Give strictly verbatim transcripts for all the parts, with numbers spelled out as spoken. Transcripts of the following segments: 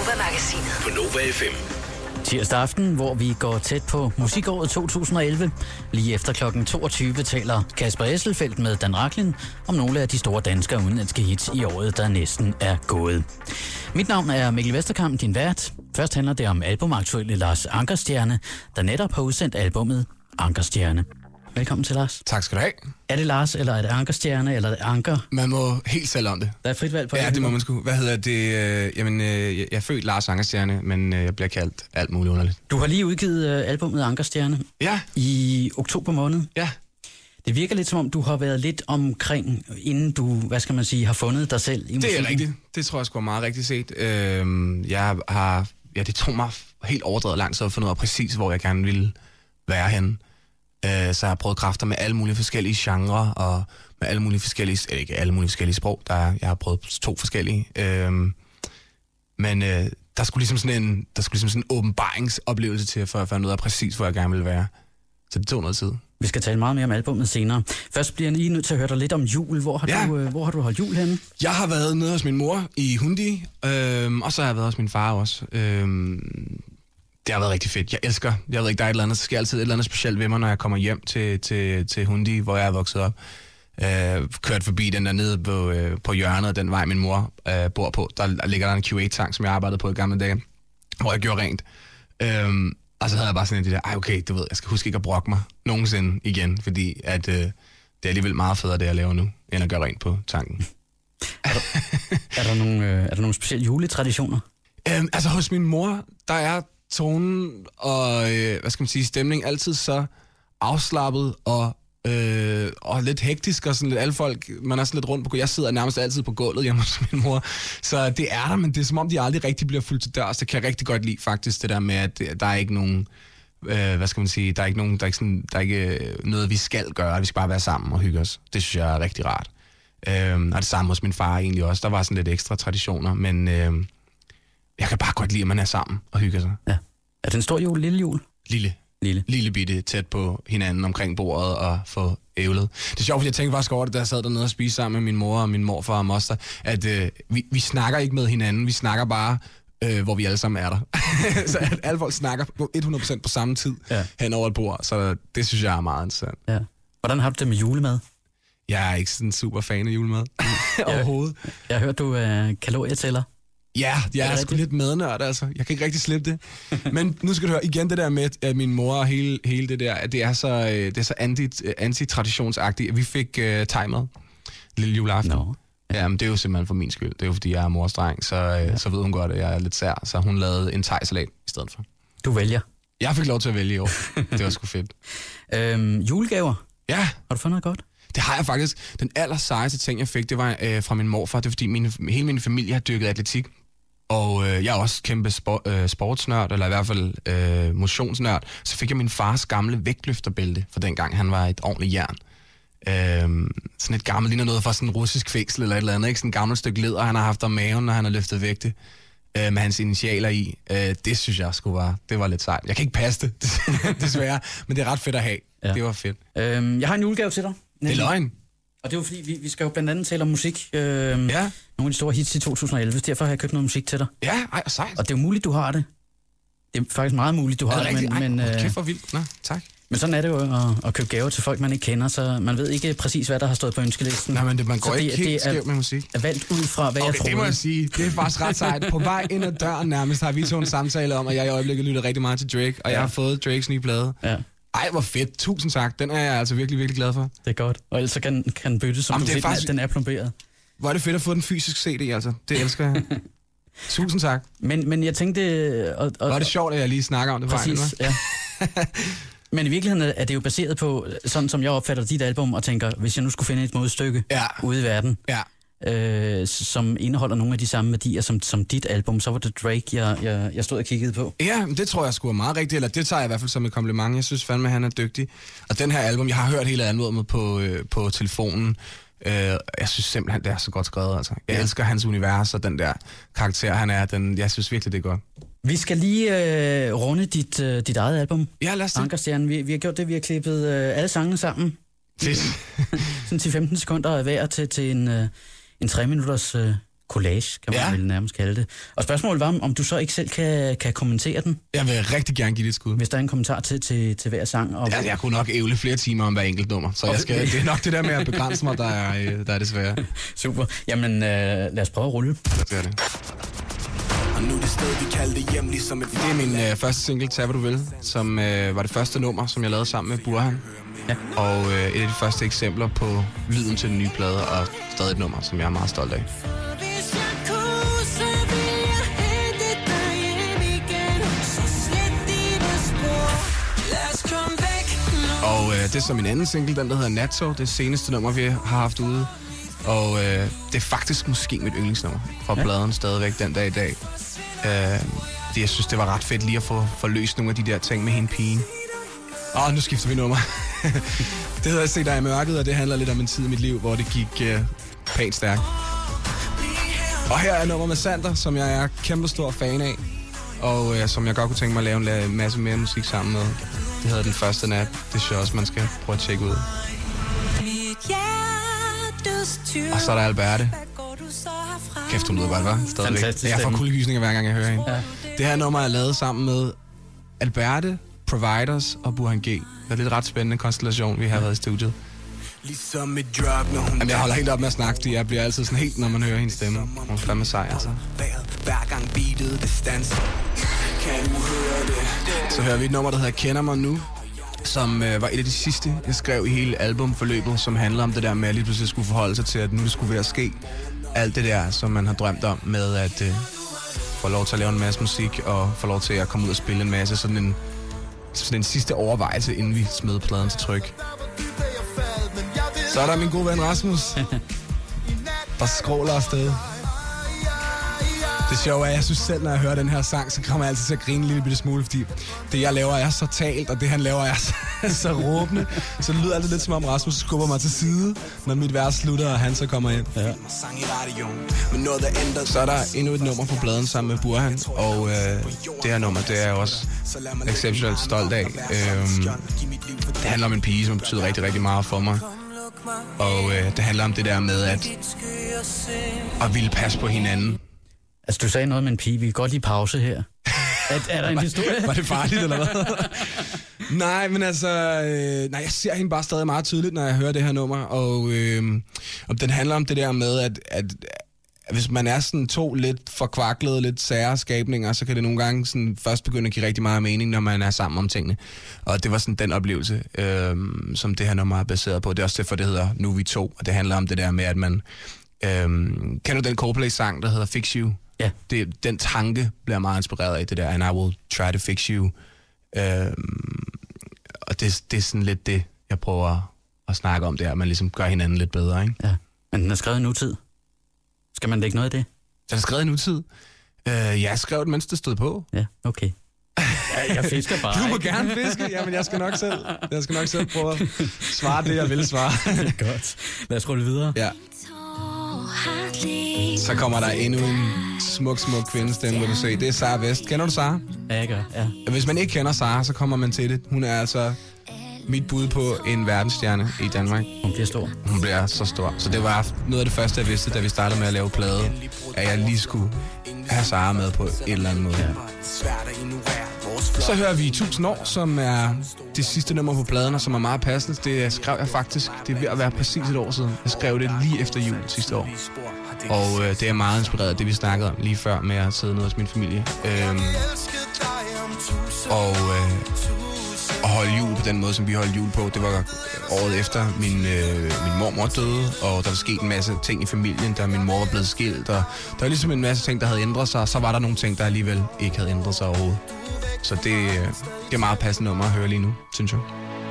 Nova-magasinet på Nova F M. Tirsdag aften, hvor vi går tæt på musikåret to tusind og elleve. Lige efter klokken toogtyve taler Kasper Esselfeldt med Dan Rachlin om nogle af de store danske og udenlandske hits i året, der næsten er gået. Mit navn er Mikkel Vesterkamp, din vært. Først handler det om albumaktuelle Lars Ankerstjerne, der netop har udsendt albumet Ankerstjerne. Velkommen til, Lars. Tak skal du have. Er det Lars, eller er det Ankerstjerne, eller er det Anker? Man må helt selv om det. Der er frit valg på. Ja, det må man sgu. Hvad hedder det? Øh, jamen, øh, jeg er født Lars Ankerstjerne, men øh, jeg bliver kaldt alt muligt underligt. Du har lige udgivet øh, albumet Ankerstjerne. Ja. I oktober måned. Ja. Det virker lidt som om, du har været lidt omkring, inden du, hvad skal man sige, har fundet dig selv i musikken. Det er rigtigt. Det tror jeg sgu er meget rigtigt set. Øh, jeg har... Ja, det tog mig helt overdrevet lang tid at finde ud af præcis, hvor jeg gerne ville være henne. Så jeg har prøvet kræfter med alle mulige forskellige genrer, og med alle mulige forskellige, eller ikke alle mulige forskellige sprog. Der er, jeg har prøvet to forskellige. Øhm, men øh, der skulle ligesom sådan en, der skulle ligesom sådan en åbenbaringsoplevelse til, for at finde ud af præcis, hvor jeg gerne ville være. Så det tog noget tid. Vi skal tale meget mere om albumet senere. Først bliver jeg lige nødt til at høre dig lidt om jul. Hvor har, ja. du, øh, hvor har du holdt jul henne? Jeg har været nede hos min mor i Hundi, øhm, og så har jeg været hos min far også. Øhm, Det har været rigtig fedt. Jeg elsker, jeg ved ikke, der er et eller andet, så sker altid et eller andet specielt ved mig, når jeg kommer hjem til, til, til Hundi, hvor jeg er vokset op. Øh, kørt forbi den der nede på, øh, på hjørnet, den vej min mor øh, bor på. Der ligger der en Q otte-tank, som jeg arbejdede på i gamle dage, hvor jeg gjorde rent. Øh, og så havde jeg bare sådan en de der, ej okay, du ved, jeg skal huske ikke at brokke mig nogensinde igen, fordi at, øh, det er alligevel meget federe, det jeg laver nu, end at gøre rent på tanken. er, der, er, der nogle, øh, er der nogle specielle juletraditioner? Øh, altså hos min mor, der er tonen og, øh, hvad skal man sige, stemning altid så afslappet og, øh, og lidt hektisk og sådan lidt, alle folk, man er sådan lidt rundt på, jeg sidder nærmest altid på gulvet hjemme hos min mor, så det er der, men det er som om, de aldrig rigtig bliver fuldt til dørs. Det kan jeg rigtig godt lide faktisk, det der med, at der er ikke nogen, øh, hvad skal man sige, der er ikke nogen, der er ikke, sådan, der er ikke noget, vi skal gøre, vi skal bare være sammen og hygge os. Det synes jeg er rigtig rart. Øh, og det samme hos min far egentlig også, der var sådan lidt ekstra traditioner, men øh, jeg kan bare godt lide, at man er sammen og hygger sig. Ja. Er det en stor jul, lille jul? Lille. Lille. Lille bitte, tæt på hinanden omkring bordet og få ævlet. Det er sjovt, fordi jeg tænkte faktisk over det, da jeg sad dernede og spiste sammen med min mor og min morfar og moster, at øh, vi, vi snakker ikke med hinanden, vi snakker bare, øh, hvor vi alle sammen er der. Så at alle folk snakker hundrede procent på samme tid ja. Hen over et bord, så det synes jeg er meget interessant. Ja. Hvordan har du det med julemad? Jeg er ikke sådan super fan af julemad overhovedet. Jeg, jeg har hørt, du er øh, kalorietæller. Ja, jeg er, er sgu lidt mednørd, altså. Jeg kan ikke rigtig slippe det. Men nu skal du høre igen det der med, at min mor og hele, hele det der, at det er så, det er så anti, anti-traditionsagtigt. Vi fik uh, timet lille juleaften. No. Ja, men det er jo simpelthen for min skyld. Det er jo, fordi jeg er mors dreng, så, ja. Så ved hun godt, at jeg er lidt sær. Så hun lavede en thai-salat i stedet for. Du vælger? Jeg fik lov til at vælge i år. Det var sgu fedt. Øhm, julegaver? Ja. Har du fundet noget godt? Det har jeg faktisk. Den aller sejeste ting, jeg fik, det var øh, fra min morfar. Det er, fordi min, hele min familie har dyrket atletik. Og øh, jeg er også kæmpe sport, øh, sportsnørd, eller i hvert fald øh, motionsnørd. Så fik jeg min fars gamle vægtløfterbælte, for dengang han var et ordentligt jern. Øh, sådan et gammelt, ligner noget fra sådan en russisk fængsel eller et eller andet. Ikke? Sådan et gammelt stykke læder, han har haft om maven, når han har løftet vægte. Øh, med hans initialer i. Øh, det synes jeg skulle var, det var lidt sejt. Jeg kan ikke passe det, desværre, men det er ret fedt at have. Ja. Det var fedt. Øhm, jeg har en julegave til dig. Det er løgn. Og det er jo fordi, vi, vi skal jo blandt andet tale om musik. Øh, ja. Nogle af de store hits i to tusind og elleve. Derfor har jeg købt noget musik til dig. Ja, ej, sejt. Og det er jo muligt, du har det. Det er faktisk meget muligt, du har det. det men, men, ej, kæft for vildt. Nå, tak. Men sådan er det jo at, at købe gaver til folk, man ikke kender, så man ved ikke præcis, hvad der har stået på ønskelisten. Nej, men det, man går så ikke det, helt skævt med musik. Er valgt ud fra, hvad okay, jeg troede. Det må jeg sige. Det er faktisk ret sejt. På vej ind ad døren nærmest har vi to en samtale om, at jeg i øjeblikket lytter rigtig meget til Drake, og ja. Jeg har fået Drakes nye plade. Ja. Ej, hvor fedt. Tusind tak. Den er jeg altså virkelig, virkelig glad for. Det er godt. Og ellers så kan den byttes, som Jamen, du ved, faktisk... den er plomberet. Hvor er det fedt at få den fysisk C D, altså. Det elsker jeg. Tusind tak. Men, men jeg tænkte... Og, og, hvor er det sjovt, at jeg lige snakker om det. Præcis, ja. Men i virkeligheden er det jo baseret på, sådan som jeg opfatter dit album, og tænker, hvis jeg nu skulle finde et modstykke ja. Ude i verden, ja. øh, som indeholder nogle af de samme værdier som, som dit album, så var det Drake, jeg, jeg, jeg stod og kiggede på. Ja, det tror jeg sgu er meget rigtigt, eller det tager jeg i hvert fald som et kompliment. Jeg synes fandme, han er dygtig. Og den her album, jeg har hørt hele albumet på, øh, på telefonen. Øh, jeg synes simpelthen, det er så godt skrevet. Altså. Jeg ja. elsker hans univers og den der karakter, han er. Den, jeg synes virkelig, det er godt. Vi skal lige øh, runde dit, øh, dit eget album. Ja, lad os det. Ankerstjerne. Vi, vi har gjort det, vi har klippet øh, alle sangene sammen. Fedt. Sådan til femten sekunder af hver til, til en, øh, en tre minutters øh, collage, kan man ja. vel nærmest kalde det. Og spørgsmålet var, om du så ikke selv kan, kan kommentere den? Jeg vil rigtig gerne give det et skud. Hvis der er en kommentar til, til, til hver sang. Og... Ja, jeg kunne nok ævle flere timer om hver enkelt nummer, så jeg skal, det er nok det der med at begrænse mig, der er, der er desværre. Super. Jamen, øh, lad os prøve at rulle. Det er det. Og nu er det sted, vi kalder det hjem, ligesom et... Det er min øh, første single, Tag hvad du vil, som øh, var det første nummer, som jeg lavede sammen med Burhan. Ja. Og øh, et af de første eksempler på lyden til den nye plade, og stadig et nummer, som jeg er meget stolt af. Og øh, det er så min anden single, den der hedder Natso, det seneste nummer, vi har haft ude. Og øh, det er faktisk måske mit yndlingsnummer fra ja. pladen stadigvæk den dag i dag. Øh, det, jeg synes, det var ret fedt lige at få, få løst nogle af de der ting med hende pigen. Åh, oh, nu skifter vi nummer. Det hedder Se dig i mørket, og det handler lidt om en tid i mit liv, hvor det gik øh, pænt stærkt. Og her er nummer med Sander, som jeg er kæmpe stor fan af. Og øh, som jeg godt kunne tænke mig at lave en masse mere musik sammen med. Det hedder Den Første Nat. Det synes jeg også, man skal prøve at tjekke ud. Og så er der Alberte. Kæft, hun lyder godt, hva'? Stadigvæk. Jeg får kuldegysninger hver gang, jeg hører hende. Ja. Det her nummer er lavet sammen med Alberte, Providers og Burhan G. Det er lidt ret spændende konstellation, vi har været i studiet. Ligesom et drug, når hun... Jamen, jeg holder helt op med at snakke, fordi jeg bliver altid sådan helt, når man hører hendes stemme. Hun er fandme sej, altså. Hver gang beatet, det standser. Kan du høre det? Så hører vi et nummer, der hedder Kender mig nu, som øh, var et af de sidste, jeg skrev i hele albumforløbet, som handler om det der med, at lige pludselig skulle forholde sig til, at nu det skulle være at ske. Alt det der, som man har drømt om med at øh, få lov til at lave en masse musik, og få lov til at komme ud og spille en masse. Sådan en, sådan en sidste overvejelse, inden vi smed pladen til tryk. Så er der min gode ven Rasmus, der skråler afsted. Det sjove er, at jeg synes selv, når jeg hører den her sang, så kommer jeg altid til at grine en lille bitte smule, fordi det, jeg laver, er så talt, og det, han laver, er så, så råbende. Så det lyder altid lidt, som om Rasmus skubber mig til side, når mit vers slutter, og han så kommer ind. Ja. Så er der endnu et nummer på pladen sammen med Burhan, og øh, det her nummer, det er jeg også exceptionelt stolt af. Øh, det handler om en pige, som betyder rigtig, rigtig meget for mig. Og øh, det handler om det der med at, at ville passe på hinanden. Altså, du sagde noget med en pige. Vi kan godt lige pause her. Er, er der en historie? Var det farligt, eller hvad? Nej, men altså... Øh, nej, jeg ser hende bare stadig meget tydeligt, når jeg hører det her nummer. Og, øh, og den handler om det der med, at, at, at hvis man er sådan to lidt forkvaklede, lidt sære skabninger, så kan det nogle gange sådan først begynde at give rigtig meget mening, når man er sammen om tingene. Og det var sådan den oplevelse, øh, som det her nummer er baseret på. Det er også derfor, det hedder Nu er vi to. Og det handler om det der med, at man... Øh, kender du den Coldplay-sang, der hedder Fix You? Ja. Det, den tanke bliver meget inspireret af det der, and I will try to fix you. Øhm, og det, det er sådan lidt det, jeg prøver at snakke om, det er, at man ligesom gør hinanden lidt bedre, ikke? Ja, men den er skrevet i nutid. Skal man lægge noget af det? Den er skrevet i nutid? Øh, jeg skrev den, mens det stod på. Ja, okay. Ja, jeg fisker bare. Du må ikke gerne fiske, ja, men jeg skal nok selv, jeg skal nok selv prøve at svare det, jeg vil svare. Det er godt. Lad os rulle videre. Ja. Så kommer der endnu en smuk, smuk kvindestemme, vil du se. Det er Sara Vest. Kender du Sara? Ja, jeg gør, ja. Hvis man ikke kender Sara, så kommer man til det. Hun er altså mit bud på en verdensstjerne i Danmark. Hun bliver stor. Hun bliver så stor. Så det var noget af det første, jeg vidste, da vi startede med at lave plade, at jeg lige skulle have Sara med på et eller andet måde. Ja. Så hører vi tusind år, som er det sidste nummer på pladen, og som er meget passende. Det skrev jeg faktisk. Det er ved at være præcis et år siden. Jeg skrev det lige efter jul sidste år. Og øh, det er meget inspireret af det, vi snakkede om lige før med at sidde nede hos min familie. Øhm, og øh, at holde jul på den måde, som vi holdt jul på. Det var året efter min, øh, min mormor døde, og der var sket en masse ting i familien, da min mor var blevet skilt. Og der var ligesom en masse ting, der havde ændret sig, og så var der nogle ting, der alligevel ikke havde ændret sig overhovedet. Så det, øh, det er meget passende nummer at høre lige nu, synes jeg.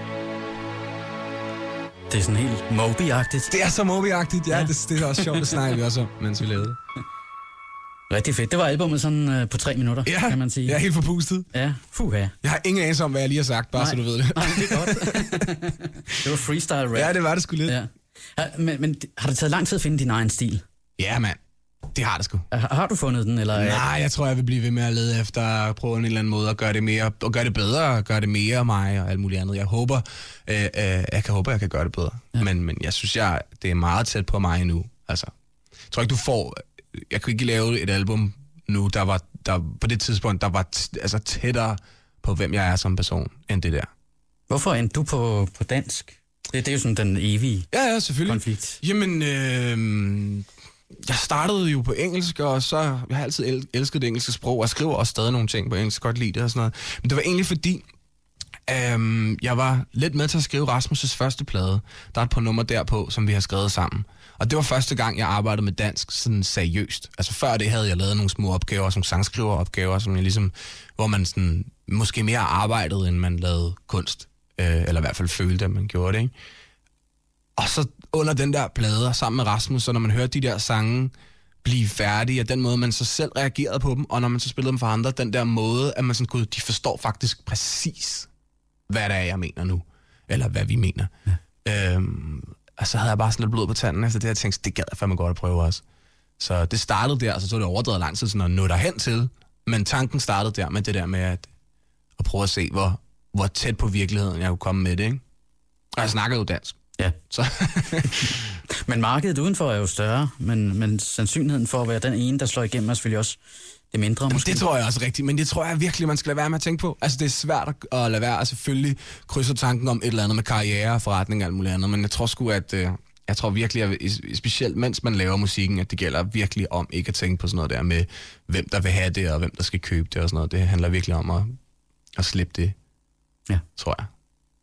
Det er sådan helt Moby-agtigt. Det er så Moby-agtigt, ja. ja. Det, det er også sjovt, det snakker vi også om, mens vi lavede. Rigtig fedt. Det var albumet sådan øh, på tre minutter, ja, kan man sige. Jeg er helt forpustet. Ja, fuha. Jeg har ingen anelse om, hvad jeg lige har sagt, bare Nej. så du ved det. Nej, det er godt. Det var freestyle rap. Ja, det var det sgu lidt. Ja. Ja, men, men har det taget lang tid at finde din egen stil? Ja, mand. Det har det sgu. Har, har du fundet den, eller? Nej, jeg tror, jeg vil blive ved med at lede efter at prøve en eller anden måde at gøre det mere, og gøre det bedre, og gøre det mere mig og alt muligt andet. Jeg håber, øh, øh, jeg kan håbe, jeg kan gøre det bedre. Ja. Men, men jeg synes, jeg, det er meget tæt på mig nu. Altså, jeg tror ikke, du får jeg kunne ikke lave et album nu, der var der, på det tidspunkt, der var t- altså tættere på, hvem jeg er som person, end det der. Hvorfor endte du på, på dansk? Det, det er jo sådan den evige ja, ja, selvfølgelig. konflikt. Jamen, øh, jeg startede jo på engelsk, og så jeg har altid el- elsket det engelske sprog, og jeg skriver også stadig nogle ting på engelsk, godt lide det og sådan noget. Men det var egentlig fordi, øh, jeg var lidt med til at skrive Rasmus' første plade. Der er et par numre derpå, som vi har skrevet sammen. Og det var første gang, jeg arbejdede med dansk sådan seriøst. Altså før det havde jeg lavet nogle små opgaver, som sangskriveropgaver, som jeg ligesom, hvor man sådan, måske mere arbejdede, end man lavede kunst. Øh, eller i hvert fald følte, at man gjorde det, ikke? Og så under den der plade, sammen med Rasmus, så når man hørte de der sange blive færdige, og den måde, man så selv reagerede på dem, og når man så spillede dem for andre, den der måde, at man sådan, gud, de forstår faktisk præcis, hvad det er, jeg mener nu. Eller hvad vi mener. Ja. Øhm, og så havde jeg bare sådan lidt blod på tanden efter det, jeg tænkte, det gad jeg fandme godt at prøve også. Så det startede der, og så tog det overdrevet lang tid sådan at nå derhen til, men tanken startede der med det der med at, at prøve at se, hvor, hvor tæt på virkeligheden jeg kunne komme med det, ikke? Og jeg snakker jo dansk. Ja. Så. Men markedet udenfor er jo større, men, men sandsynligheden for at være den ene, der slår igennem, er selvfølgelig også det mindre. Jamen, måske. det tror jeg også rigtigt, men det tror jeg virkelig, man skal lade være med at tænke på. Altså, det er svært at lade være, og selvfølgelig krydser tanken om et eller andet med karriere, forretning og alt muligt andet, men jeg tror sgu, at øh, jeg tror virkelig, at specielt mens man laver musikken, at det gælder virkelig om ikke at tænke på sådan noget der med, hvem der vil have det, og hvem der skal købe det og sådan noget. Det handler virkelig om at, at slippe det, ja. Tror jeg.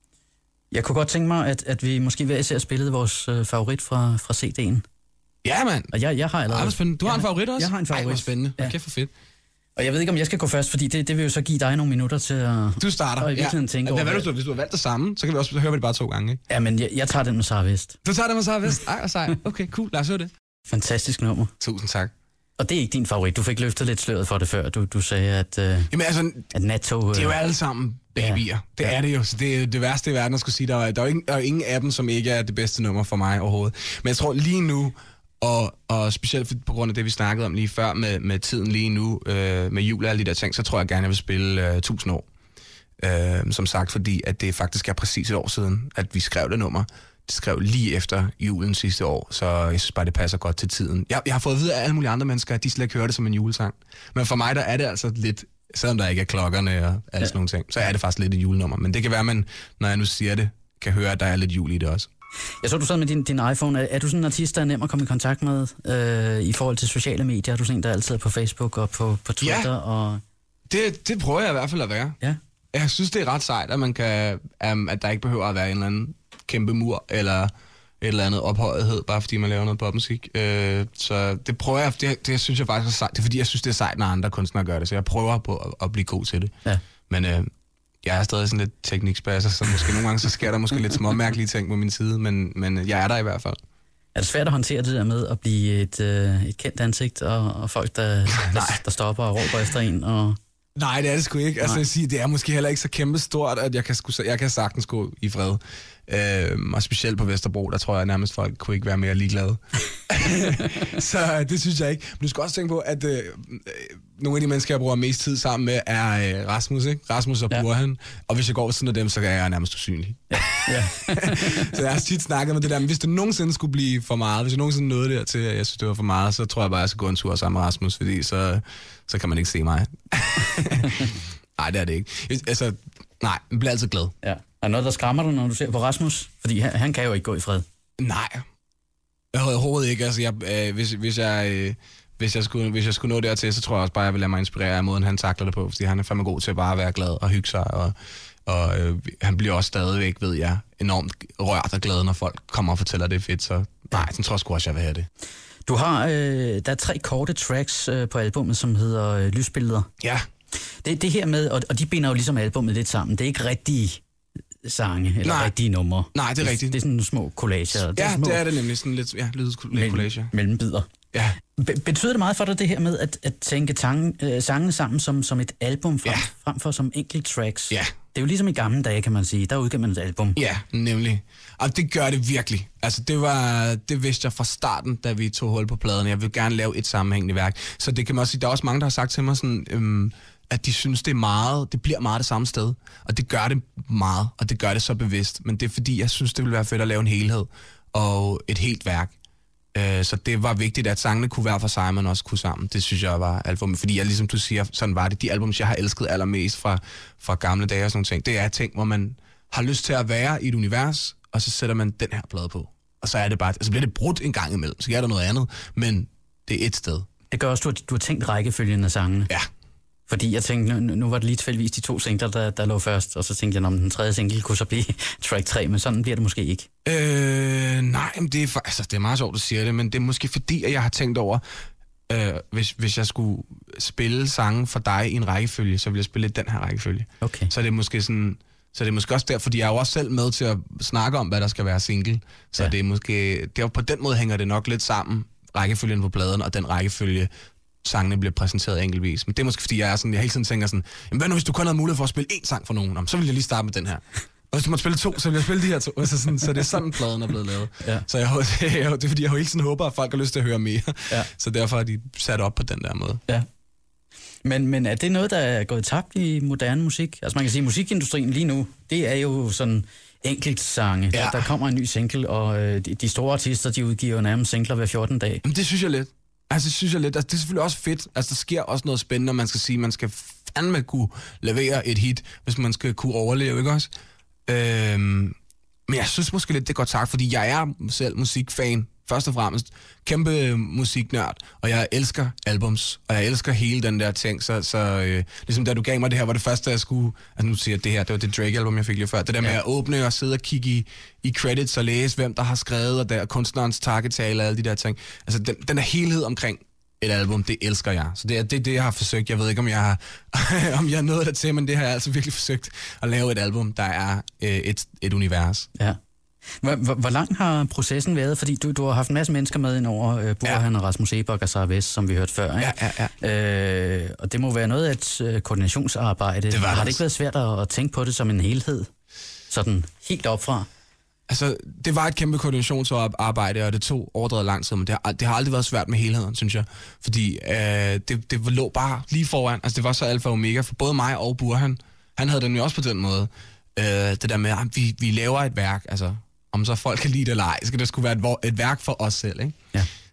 Jeg kunne godt tænke mig, at, at vi måske hver især spillede vores øh, favorit fra, fra C D'en. Ja, mand. Og jeg, jeg har allerede... Ej, spændende. Du har jeg en favorit også? Jeg har en favorit. Ej, hvor spændende. Ja. Okay, for fedt. Og jeg ved ikke, om jeg skal gå først, fordi det, det vil jo så give dig nogle minutter til at... Du starter. Og i virkeligheden ja. tænke over... Hvad, hvad, hvis du har valgt det samme, så kan vi også høre det bare to gange, ikke? Ja, men jeg, jeg tager den med Sara Vest. Du tager det med Sara Vest? Ej, sej. Okay, cool. Lad os høre det. Fantastisk nummer. Tusind tak. Og det er ikke din favorit. Du fik løftet lidt sløret for det før. Du, du sagde, at, øh, Jamen, altså, at Nattog... Øh, det er jo alle sammen babyer. Ja. Det er det jo. Så det er det værste i verden at skulle sige. Der er, der er jo ingen, der er jo ingen af dem, som ikke er det bedste nummer for mig overhovedet. Men jeg tror lige nu, og, og specielt på grund af det, vi snakkede om lige før med, med tiden lige nu, øh, med jul og alle de der ting, så tror jeg gerne, jeg vil spille øh, tusind år. Øh, som sagt, fordi at det faktisk er præcis et år siden, at vi skrev det nummer. Det skrev lige efter julen sidste år, så jeg synes bare, det passer godt til tiden. Jeg, jeg har fået at vide af alle mulige andre mennesker, at de slet ikke hører det som en julesang. Men for mig, der er det altså lidt, selvom der ikke er klokkerne og alle ja. Sådan nogle ting, så er det faktisk lidt et julenummer. Men det kan være, at man, når jeg nu siger det, kan høre, at der er lidt jul i det også. Jeg så, du sad med din, din iPhone. Er, er du sådan en artist, der er nem at komme i kontakt med øh, i forhold til sociale medier? Er du sådan en, der altid er på Facebook og på, på Twitter? Ja, og... det, det prøver jeg i hvert fald at være. Ja. Jeg synes, det er ret sejt, at, man kan, um, at der ikke behøver at være en eller anden kæmpe mur, eller et eller andet ophøjethed, bare fordi man laver noget popmusik. Øh, så det prøver jeg, det, det synes jeg faktisk er sejt. Det er fordi, jeg synes, det er sejt, når andre kunstnere gør det, så jeg prøver på at, at blive god til det. Ja. Men øh, jeg er stadig sådan lidt teknikspasser, så måske nogle gange, så sker der måske lidt småmærkelige ting på min side, men, men jeg er der i hvert fald. Er det svært at håndtere det der med at blive et, øh, et kendt ansigt, og, og folk, der, der, der stopper og råber efter en? Og... Nej, det er det sgu ikke. Altså, jeg siger, det er måske heller ikke så kæmpe stort, at jeg kan, jeg kan sagtens gå i fred. Øhm, og specielt på Vesterbro, der tror jeg nærmest, folk kunne ikke være mere ligeglade. Så det synes jeg ikke. Men du skal også tænke på, at øh, nogle af de mennesker, jeg bruger mest tid sammen med, er øh, Rasmus, ikke? Rasmus og Burhan. Ja. Og hvis jeg går ved siden af dem, så er jeg nærmest usynlig. Ja. Ja. Så jeg har tit snakket med det der, men hvis det nogensinde skulle blive for meget, hvis jeg nogensinde nåede der til, at jeg synes, det var for meget, så tror jeg bare, at jeg skal gå en tur sammen med Rasmus, fordi så, så kan man ikke se mig. Nej, det er det ikke. Altså, nej, man bliver altid glad. Ja. Er der noget, der skræmmer dig, når du ser på Rasmus? Fordi han, han kan jo ikke gå i fred. Nej, overhovedet ikke. Altså, jeg, øh, hvis, hvis, jeg, øh, hvis, jeg skulle, hvis jeg skulle nå dertil, så tror jeg også bare, jeg vil lade mig inspirere af måden, han takler det på. Fordi han er fandme god til at bare være glad og hygge sig. Og, og øh, han bliver også stadigvæk, ved jeg, enormt rørt og glad, når folk kommer og fortæller, at det er fedt. Så nej, den tror jeg sgu også, jeg vil have det. Du har, øh, der er tre korte tracks øh, på albumet, som hedder øh, Lysbilleder. Ja. Det, det her med, og, og de binder jo ligesom albumet lidt sammen. Det er ikke rigtige sange, eller Nej. rigtige numre. Nej, det er rigtigt. Det er sådan nogle små collager. Ja, små det er det nemlig. Sådan lidt, ja, lidt collager. Mellembider. Ja. Be- betyder det meget for dig, det her med at, at tænke tang, øh, sangene sammen som, som et album, frem, ja. frem for som enkelt tracks? Ja. Det er jo ligesom i gamle dage, kan man sige. Der udgav man et album. Ja, nemlig. Og det gør det virkelig. Altså, det var, det vidste jeg fra starten, da vi tog hul på pladen. Jeg vil gerne lave et sammenhængende værk. Så det kan man også sige, der er også mange, der har sagt til mig sådan, øhm, at de synes, det er meget, det bliver meget det samme sted. Og det gør det meget, og det gør det så bevidst. Men det er fordi, jeg synes, det vil være fedt at lave en helhed og et helt værk. Øh, så det var vigtigt, at sangene kunne være for sig, men også kunne sammen. Det synes jeg var album. Fordi jeg, ligesom du siger, sådan var det. De albums, jeg har elsket allermest fra, fra gamle dage og sådan nogle ting, det er ting, hvor man har lyst til at være i et univers, og så sætter man den her plade på. Og så er det bare, så bliver det brudt en gang imellem. Så er der noget andet, men det er et sted. Det gør også, du, du har tænkt rækkefølgen af sangene. Ja. Fordi jeg tænkte, nu, nu var det lige tilfældigvis de to singler, der, der lå først, og så tænkte jeg, om den tredje single kunne så blive track tre, men sådan bliver det måske ikke. Øh, nej, men det er, for, altså, det er meget sjovt, du siger det, men det er måske fordi, at jeg har tænkt over, øh, hvis, hvis jeg skulle spille sange for dig i en rækkefølge, så ville jeg spille den her rækkefølge. Okay. Så det er måske sådan... Så det er måske også der, fordi jeg er jo også selv med til at snakke om, hvad der skal være single. Så ja. det er måske... Det er, på den måde hænger det nok lidt sammen, rækkefølgen på pladen, og den rækkefølge, sangene bliver præsenteret enkeltvis. Men det er måske, fordi jeg er sådan... Jeg hele tiden tænker sådan, jamen hvad nu, hvis du kun havde mulighed for at spille én sang for nogen? Så vil jeg lige starte med den her. Og hvis du måtte spille to, så vil jeg spille de her to. Så, sådan, så det er sådan, pladen er blevet lavet. Ja. Så jeg, det, er, det er fordi, jeg hele tiden håber, at folk har lyst til at høre mere. Ja. Så derfor er de sat op på den der måde. Ja. Men, men er det noget, der er gået tabt i moderne musik? Altså man kan sige, at musikindustrien lige nu, det er jo sådan enkeltsange. Ja. Der, der kommer en ny single, og øh, de, de store artister, de udgiver nærmest singler hver fjorten dage. Men det synes jeg lidt. Altså det synes jeg lidt. Altså, det er selvfølgelig også fedt. Altså der sker også noget spændende, når man skal sige, man skal fandme kunne levere et hit, hvis man skal kunne overleve, ikke også? Øhm, men jeg synes måske lidt, det går tak, fordi jeg er selv musikfan. Først og fremmest kæmpe musiknørd, og jeg elsker albums, og jeg elsker hele den der ting, så, så øh, ligesom da du gav mig det her, var det første, jeg skulle, altså nu siger jeg det her, det var det Drake-album, jeg fik lige før, det der med ja. at åbne og sidde og kigge i, i credits og læse, hvem der har skrevet, og der kunstnerens takketale og alle de der ting. Altså den, den der helhed omkring et album, det elsker jeg. Så det er det, det, jeg har forsøgt. Jeg ved ikke, om jeg har, om jeg har nået det til, men det har jeg altså virkelig forsøgt at lave et album, der er øh, et, et univers. Ja. Hvor, hvor, hvor lang har processen været? Fordi du, du har haft en masse mennesker med ind over øh, Burhan ja. og Rasmus Ebok og Sarah Vest, som vi hørte før. Ikke? Ja, ja, ja. Øh, og det må være noget af et øh, koordinationsarbejde. Det har det ikke været svært at, at tænke på det som en helhed? Sådan helt opfra? Altså, det var et kæmpe koordinationsarbejde, og det tog overdrevet lang tid, men det har, det har aldrig været svært med helheden, synes jeg. Fordi øh, det, det lå bare lige foran. Altså, det var så alfa og omega for både mig og Burhan. Han havde den jo også på den måde. Øh, det der med, at vi, vi laver et værk, altså... om så folk kan lide det eller ej, skal det skulle være et, et værk for os selv, ikke?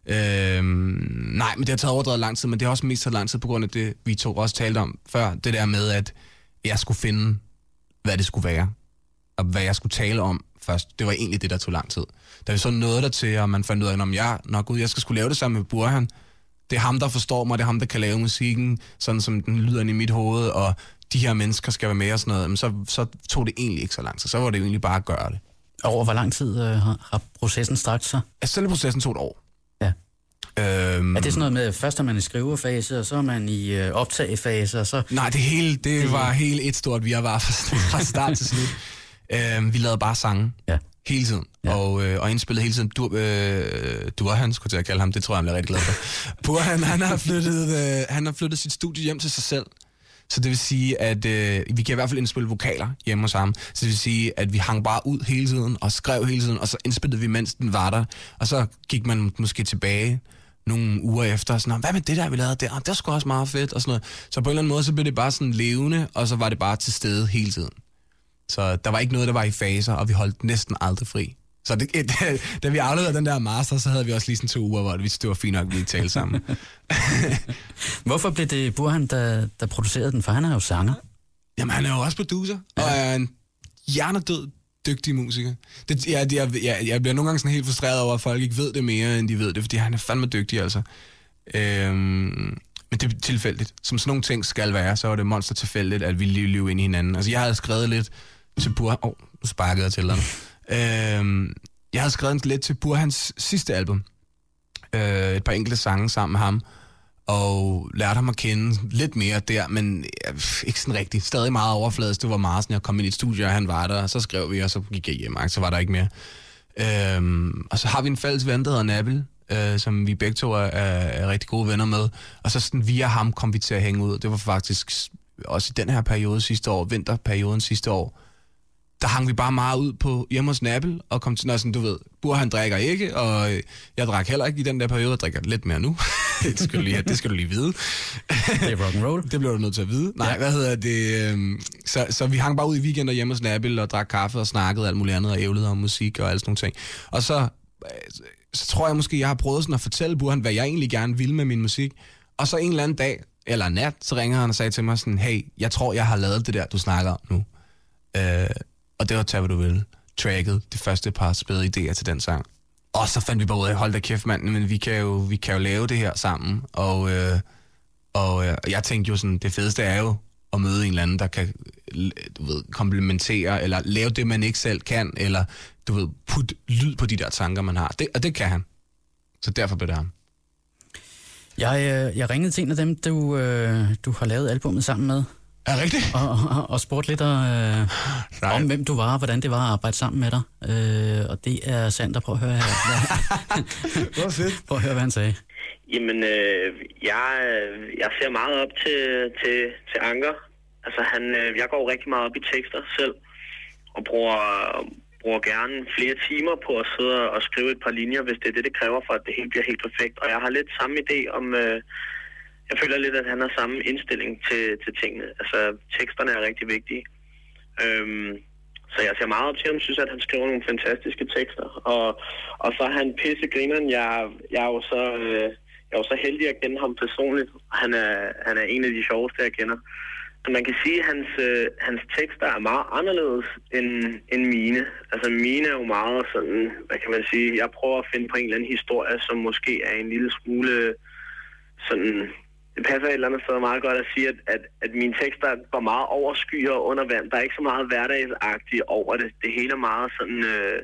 Ja. Øhm, nej, men det har taget overdrevet lang tid, men det har også mest taget lang tid på grund af det, vi to også talte om før, det der med, at jeg skulle finde, hvad det skulle være, og hvad jeg skulle tale om først. Det var egentlig det, der tog lang tid. Da vi så nåede der til, og man fandt ud af, om jeg, nå gud, jeg skal skulle lave det sammen med Burhan. Det er ham, der forstår mig, det er ham, der kan lave musikken, sådan som den lyder i mit hoved, og de her mennesker skal være med og sådan noget. Men så, så tog det egentlig ikke så lang tid. Så var det jo egentlig bare at gøre det. Over hvor lang tid øh, har, har processen strakt sig? Altså, selve processen tog et år. Ja. Øhm, er det sådan noget med, først er man i skrivefase, og så er man i øh, optagefase, og så... Nej, det hele, det, det var helt et stort virvar fra start til slut. Øhm, vi lavede bare sange. Ja. Hele tiden. Ja. Og, øh, og indspillede hele tiden. Du, øh, Burhan, skulle til at kalde ham, det tror jeg, han bliver rigtig glad for. Burhan, han har flyttet, øh, han har flyttet sit studie hjem til sig selv. Så det vil sige, at øh, vi kan i hvert fald indspille vokaler hjemme hos ham. Så det vil sige, at vi hang bare ud hele tiden og skrev hele tiden, og så indspillede vi, mens den var der. Og så gik man måske tilbage nogle uger efter og sådan, hvad med det der, vi lavede der? Det var sgu også meget fedt og sådan noget. Så på en eller anden måde, så blev det bare sådan levende, og så var det bare til stede hele tiden. Så der var ikke noget, der var i faser, og vi holdt næsten aldrig fri. Så det, det, da vi afleverede den der master, så havde vi også lige sådan to uger, hvor det var fint nok, at vi ikke talte sammen. Hvorfor blev det Burhan, der, der producerede den? For han er jo sanger. Jamen, han er jo også producer, ja. Og er en hjernedød dygtig musiker. Det, jeg, jeg, jeg, jeg bliver nogle gange sådan helt frustreret over, at folk ikke ved det mere, end de ved det, fordi han er fandme dygtig, altså. Øhm, men det er tilfældigt. Som sådan nogle ting skal være, så var det monster tilfældigt, at vi lige løb ind i hinanden. Altså, jeg havde skrevet lidt til Burhan... Åh, oh, nu sparkede jeg til ham. Øhm, jeg havde skrevet lidt til Burhans sidste album. Øh, et par enkelte sange sammen med ham. Og lærte ham at kende lidt mere der, men ja, ikke sådan rigtigt. Stadig meget overfladisk. Det var meget sådan, jeg kom ind i et studie, og han var der, og så skrev vi, og så gik jeg hjem, så var der ikke mere. Øhm, og så har vi en fælles ven, der hedder Nabil, øh, som vi begge to er, er rigtig gode venner med. Og så sådan via ham kom vi til at hænge ud. Det var faktisk også i den her periode sidste år, vinterperioden sidste år, der hang vi bare meget ud på hjemme hos Nabil, og kom til, når sådan, du ved, Burhan drikker ikke, og jeg drak heller ikke i den der periode, jeg drikker lidt mere nu. det, skal du lige, det skal du lige vide. Det er rock'n'roll. Det bliver du nødt til at vide. Nej, ja. Hvad hedder det? Så, så vi hang bare ud i weekender hjemme hos Nabil, og drak kaffe og snakkede alt muligt andet, og ævlede om musik og alle sådan nogle ting. Og så så tror jeg måske, jeg har prøvet sådan at fortælle Burhan, hvad jeg egentlig gerne vil med min musik. Og så en eller anden dag, eller nat, så ringer han og sagde til mig sådan, hey, jeg tror, jeg har lavet det der, du snakker om nu. Øh, og det var Tag, hvad du vil. Tracket, det første par spæde idéer til den sang. Og så fandt vi bare ud af, hold da kæft, mand, men vi kan jo, vi kan jo lave det her sammen. Og, øh, og øh, jeg tænkte jo sådan, det fedeste er jo at møde en eller anden, der kan du ved, komplementere, eller lave det, man ikke selv kan, eller du ved, putte lyd på de der tanker, man har. Det, og det kan han. Så derfor blev det ham. Jeg, øh, jeg ringede til en af dem, du, øh, du har lavet albumet sammen med. Er det rigtigt? Og, og, og spurgte lidt øh, om, hvem du var, og hvordan det var at arbejde sammen med dig. Øh, og det er Sander. Prøv at høre her. Det var fedt. Prøv at høre, hvad han sagde. Jamen, øh, jeg, jeg ser meget op til, til, til Anker. Altså, han, øh, jeg går rigtig meget op i tekster selv, og bruger, bruger gerne flere timer på at sidde og skrive et par linjer, hvis det er det, det kræver for, at det hele bliver helt perfekt. Og jeg har lidt samme idé om... Øh, Jeg føler lidt, at han har samme indstilling til, til tingene. Altså, teksterne er rigtig vigtige. Øhm, så jeg ser meget op til ham, synes, at han skriver nogle fantastiske tekster. Og, og så er han pissegrineren. Jeg, jeg, er jo så, øh, jeg er jo så heldig at kende ham personligt. Han er, han er en af de sjoveste, jeg kender. Og man kan sige, at hans, øh, hans tekster er meget anderledes end, end mine. Altså, mine er jo meget sådan, hvad kan man sige, jeg prøver at finde på en eller anden historie, som måske er en lille smule sådan... Det passer et eller andet sted meget godt at sige, at, at, at mine tekster går meget over skyer og under vand. Der er ikke så meget hverdagsagtigt over det. Det hele er meget sådan øh,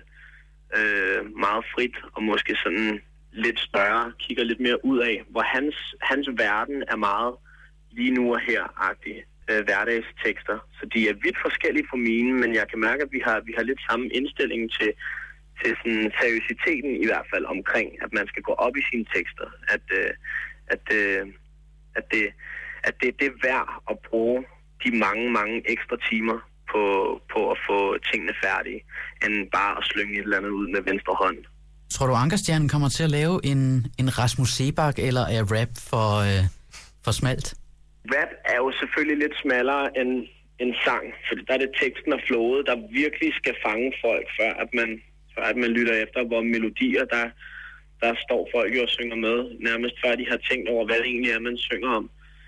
øh, meget frit og måske sådan lidt større, kigger lidt mere ud af, hvor hans, hans verden er meget lige nu og her-agtig øh, hverdagstekster. Så de er vidt forskellige fra mine, men jeg kan mærke, at vi har, vi har lidt samme indstilling til, til sådan seriøsiteten i hvert fald omkring, at man skal gå op i sine tekster. At, øh, at øh, At det, at det, det er værd at bruge de mange, mange ekstra timer på, på at få tingene færdige, end bare at slynge et eller andet ud med venstre hånd. Tror du, Ankerstjernen kommer til at lave en, en Rasmus Seebach, eller er rap for, øh, for smalt? Rap er jo selvfølgelig lidt smallere end en sang, for der er det teksten og flowet, der virkelig skal fange folk, før at man, før at man lytter efter, hvor melodier, der Der står folk jo og synger med, nærmest før de har tænkt over, hvad det egentlig er, man synger om.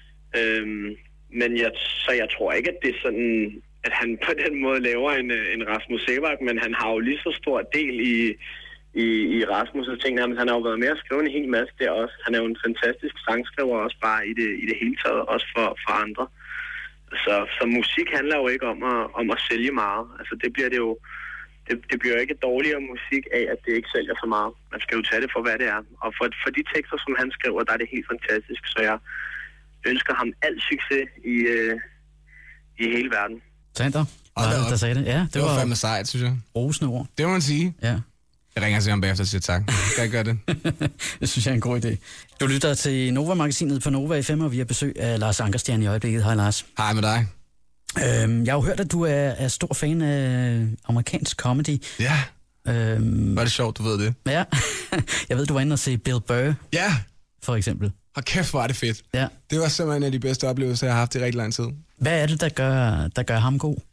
Øhm, men jeg, så jeg tror ikke, at det er sådan, at han på den måde laver en, en Rasmus Seebach, men han har jo lige så stor del i, i, i Rasmus' ting. Han har jo været med at skrive en hel masse der også. Han er jo en fantastisk sangskriver også bare i det, i det hele taget, også for, for andre. Så, så musik handler jo ikke om at, om at sælge meget. Altså det bliver det jo... Det, det bliver jo ikke dårligere musik af, at det ikke sælger så meget. Man skal jo tage det for, hvad det er. Og for, for de tekster, som han skriver, der er det helt fantastisk. Så jeg ønsker ham al succes i, øh, i hele verden. Sander, var det, der sagde det? Ja, det, det var, var fandme sejt, synes jeg. Rosende ord. Det må man sige. Ja. Jeg ringer til ham bagefter og siger tak. Skal jeg gøre det? Det synes jeg er en god idé. Du lytter til Nova-magasinet på Nova F M, og vi har besøg af Lars Ankerstjerne i øjeblikket. Hej, Lars. Hej med dig. Øhm, jeg har jo hørt, at du er, er stor fan af amerikansk comedy. Ja, øhm, var det sjovt, du ved det. Ja, jeg ved, du var inde og se Bill Burr. Ja. For eksempel. Og kæft, hvor er det fedt. Ja. Det var simpelthen en af de bedste oplevelser, jeg har haft i rigtig lang tid. Hvad er det, der gør, der gør ham god?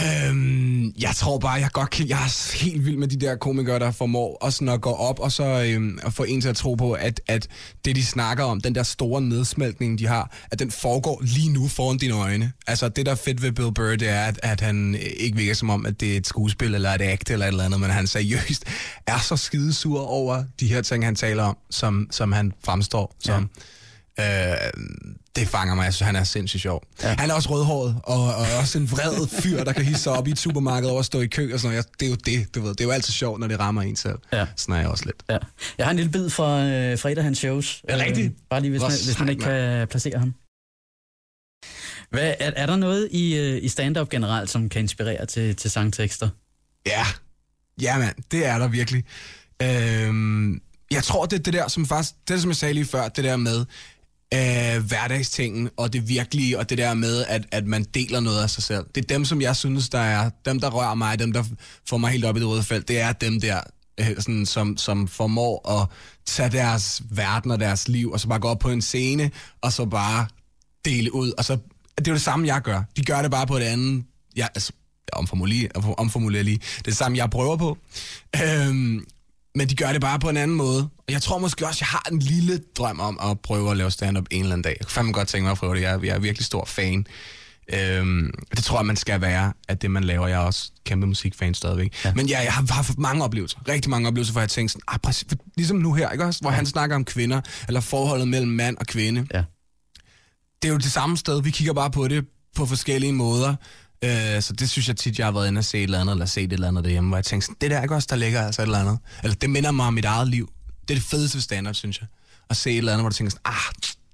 Øhm, jeg tror bare, jeg godt kan, jeg er helt vild med de der komikere, der formår også at gå op og så øhm, og få en til at tro på, at, at det, de snakker om, den der store nedsmeltning, de har, at den foregår lige nu foran dine øjne. Altså, det, der er fedt ved Bill Burr, det er, at, at han ikke virker som om, at det er et skuespil eller et act eller et eller andet, men han seriøst er så skidesur over de her ting, han taler om, som, som han fremstår som. Ja. Øh, det fanger mig, altså han er sindssygt sjov. Ja. Han er også rødhåret, og, og også en vred fyr, der kan hisse sig op i et supermarked over at stå i kø og sådan noget. Det er jo det, du ved. Det er jo altid sjovt, når det rammer en selv. Ja. Sådan er jeg også lidt. Ja. Jeg har en lille bid fra øh, fredag hans shows. Er det rigtigt? Øh, bare lige, hvis man, hvis man ikke kan placere ham. Hvad, er, er der noget i, øh, i stand-up generelt, som kan inspirere til, til sangtekster? Ja. Ja, mand. Det er der virkelig. Øhm, jeg tror, det er det der, som faktisk, det som jeg sagde lige før, det der med øh, hverdagstingen, og det virkelige, og det der med, at, at man deler noget af sig selv. Det er dem, som jeg synes, der er, dem, der rører mig, dem, der får mig helt op i det røde felt, det er dem der, øh, sådan, som, som formår at tage deres verden og deres liv, og så bare gå op på en scene, og så bare dele ud. Og så, det er jo det samme, jeg gør. De gør det bare på det andet. Jeg, altså, omformulerer, omformulerer lige. Det er det samme, jeg prøver på. Øhm, Men de gør det bare på en anden måde. Og jeg tror måske også, jeg har en lille drøm om at prøve at lave stand-up en eller anden dag. Jeg kunne fandme godt tænke mig at prøve det. Jeg er, jeg er virkelig stor fan. Øhm, det tror jeg, man skal være, at det, man laver. Jeg er også kæmpe musikfan stadigvæk. Ja. Men ja, jeg har haft mange oplevelser. Rigtig mange oplevelser, hvor jeg tænkte sådan, ah, præcis, ligesom nu her, ikke også? Hvor ja. han snakker om kvinder, eller forholdet mellem mand og kvinde. Ja. Det er jo det samme sted. Vi kigger bare på det på forskellige måder. Øh, så det synes jeg tit, jeg har været inde og se et eller andet, eller set et eller andet derhjemme, hvor jeg tænkte sådan, det der er ikke også, der ligger altså et eller andet. Eller det minder mig om mit eget liv. Det er det fedeste ved stand-up, synes jeg. At se et eller andet, hvor du tænker sådan, ah,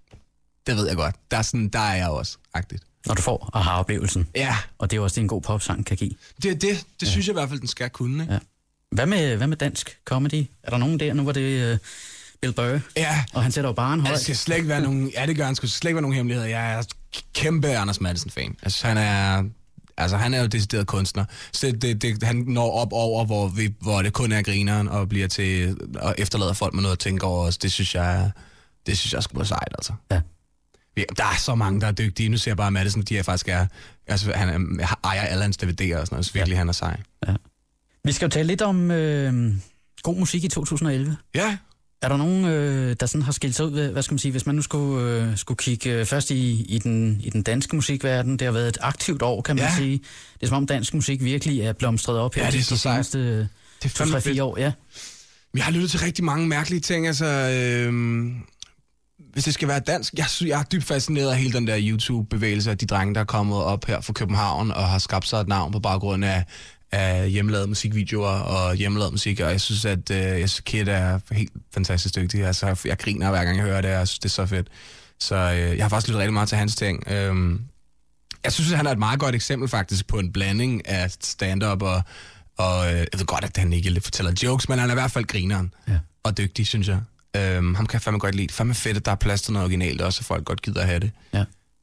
det ved jeg godt. Der er, sådan, der er jeg også, agtigt. Når du får aha-oplevelsen. Ja. Og det er også det, en god popsang kan give. Det er det. Det ja. synes jeg i hvert fald, den skal kunne, ikke? Ja. Hvad med, hvad med dansk comedy? Er der nogen der? Nu var det uh, Bill Burr. Ja. Og han sætter jo baren højt. Det skal slet ikke være nogen... Ja, det gør han. Skal slet ikke være nogen hemmeligheder. Jeg er kæmpe Anders Matthesen-fan. Altså, han er... Altså, han er jo decideret kunstner. Så det, det, han når op over, hvor, vi, hvor det kun er grineren, og bliver til... Og efterlader folk med noget at tænke over os. Det synes jeg... Det synes jeg sgu er sejt, altså. Ja. Der er så mange, der er dygtige. Nu ser jeg bare Matthesen, de er faktisk er... Altså, han er, ejer alle hans D V D'er og sådan noget. Så virkelig, ja. han er sej. Ja. Vi skal jo tale lidt om øh, god musik i to tusind og elleve. Ja. Er der nogen, øh, der sådan har skilt sig ud, hvad skal man sige, hvis man nu skulle, øh, skulle kigge øh, først i, i, den, i den danske musikverden, det har været et aktivt år, kan man ja. sige. Det er som om dansk musik virkelig er blomstret op her ja, det er de, de seneste to tre fire år. Ja. Jeg har lyttet til rigtig mange mærkelige ting, altså... Øh... Hvis det skal være dansk, jeg, jeg er dybt fascineret af hele den der YouTube-bevægelse af de drenge, der er kommet op her fra København og har skabt sig et navn på baggrund af, af hjemmelavede musikvideoer og hjemmelavet musik, og jeg synes, at øh, jeg synes, Kid er helt fantastisk dygtig. Altså, jeg griner hver gang jeg hører det, og jeg synes, det er så fedt. Så øh, jeg har faktisk lyttet rigtig meget til hans ting. Øhm, jeg synes, at han er et meget godt eksempel faktisk på en blanding af stand-up og, og øh, jeg ved godt, at han ikke fortæller jokes, men han er i hvert fald grineren ja. og dygtig, synes jeg. Øhm, ham kan jeg fandme godt lide. Fandme fedt, at der er plads til noget originalt også, så folk godt gider at have det. Ja.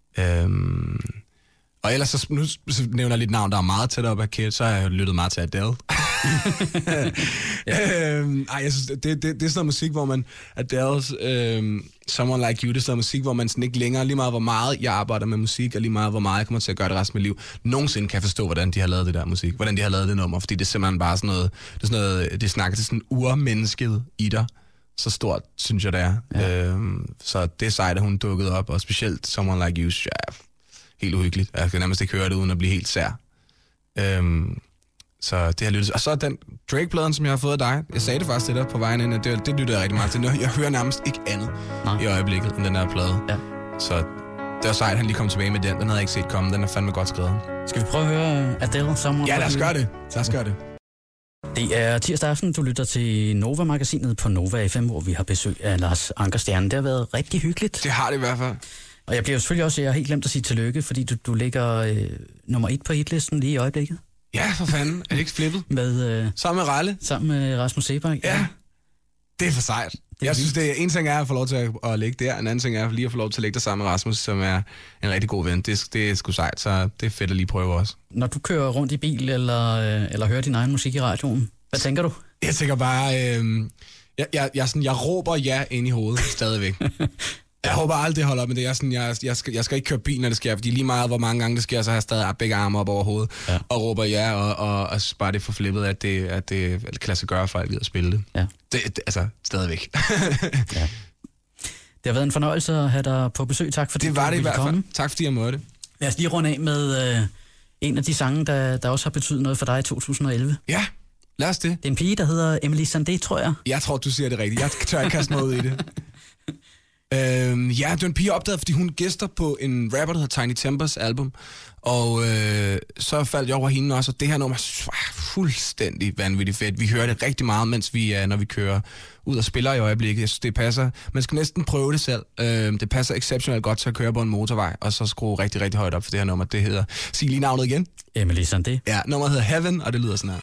Øhm, og ellers, så, nu så nævner jeg lidt navn, der er meget tæt op af Kid, så har jeg jo lyttet meget til Adele. ja. øhm, ej, jeg synes, det, det, det er sådan noget musik, hvor man, Adele's øhm, Someone Like You, det er sådan noget musik, hvor man sådan ikke længere, lige meget hvor meget jeg arbejder med musik, og lige meget hvor meget jeg kommer til at gøre det resten af mit liv, nogensinde kan jeg forstå, hvordan de har lavet det der musik, hvordan de har lavet det nummer, fordi det er simpelthen bare sådan noget, det er sådan noget, det snakker til sådan urmennesket i dig. Så stort, synes jeg, det er. Ja. Øhm, så det er sejt, at hun dukkede op, og specielt Someone Like You, ja, helt uhyggeligt. Jeg kan nærmest ikke høre det, uden at blive helt sær. Øhm, så det har lyttet. Og så den Drake-pladen, som jeg har fået af dig. Jeg sagde det faktisk til dig på vejen ind, at det, det lytter jeg rigtig meget til. Jeg hører nærmest ikke andet Nej. i øjeblikket, end den her plade. Ja. Så det var sejt, at han lige kom tilbage med den. Den havde jeg ikke set komme. Den er fandme godt skrevet. Skal vi prøve at høre Adele, Someone Ja, lad os gøre det. Lad os gøre det. Det er tirsdag aften, du lytter til Nova-magasinet på Nova F M, hvor vi har besøg af Lars Anker Stjerne. Det har været rigtig hyggeligt. Det har det i hvert fald. Og jeg bliver jo selvfølgelig også, jeg har helt glemt at sige tillykke, fordi du, du ligger øh, nummer et på hitlisten lige i øjeblikket. Ja, for fanden. Er det ikke flippet? med, øh, sammen med Ralle. Sammen med Rasmus Sebak. Ja. ja. Det er for sejt. Det jeg synes, det er en ting er at få lov til at, at ligge der, en anden ting er lige at få lov til at ligge der sammen med Rasmus, som er en rigtig god ven. Det, det er sgu sejt, så det er fedt at lige prøve også. Når du kører rundt i bil eller, øh, eller hører din egen musik i radioen, hvad tænker du? Jeg tænker bare, øh, jeg, jeg, jeg, sådan, jeg råber ja ind i hovedet stadigvæk. Jeg håber aldrig, det holder op med det. Jeg, sådan, jeg, jeg, skal, jeg skal ikke køre bil, når det sker, fordi lige meget, hvor mange gange det sker, så har jeg stadig begge arme op over hovedet, ja. og råber ja, og, og, og bare det for flippet, at det, at det kan lade sig gøre, for at jeg gider spille det. Ja. det. Det, altså, stadigvæk. ja. Det har været en fornøjelse at have dig på besøg. Tak fordi det var det i hvert fald. Komme. Tak fordi jeg måtte. Lad os lige runde af med øh, en af de sange, der, der også har betydet noget for dig i to tusind og elleve. Ja, lad os det. Det er en pige, der hedder Emily Sandé, tror jeg. Jeg tror, du siger det rigtigt. Jeg tør ikke kaste mig ud i det. Øhm, ja, det var en pige opdaget, fordi hun gæster på en rapper, der hedder Tiny Tempers album. Og øh, så faldt jeg over hende også, og det her nummer er fuldstændig vanvittigt fedt. Vi hører det rigtig meget, mens vi er, når vi kører ud og spiller i øjeblikket. Jeg synes, det passer. Man skal næsten prøve det selv. Øhm, det passer exceptionelt godt til at køre på en motorvej, og så skrue rigtig, rigtig højt op for det her nummer. Det hedder, sig lige navnet igen. Emily Sandé. Ja, nummeret hedder Heaven, og det lyder sådan her.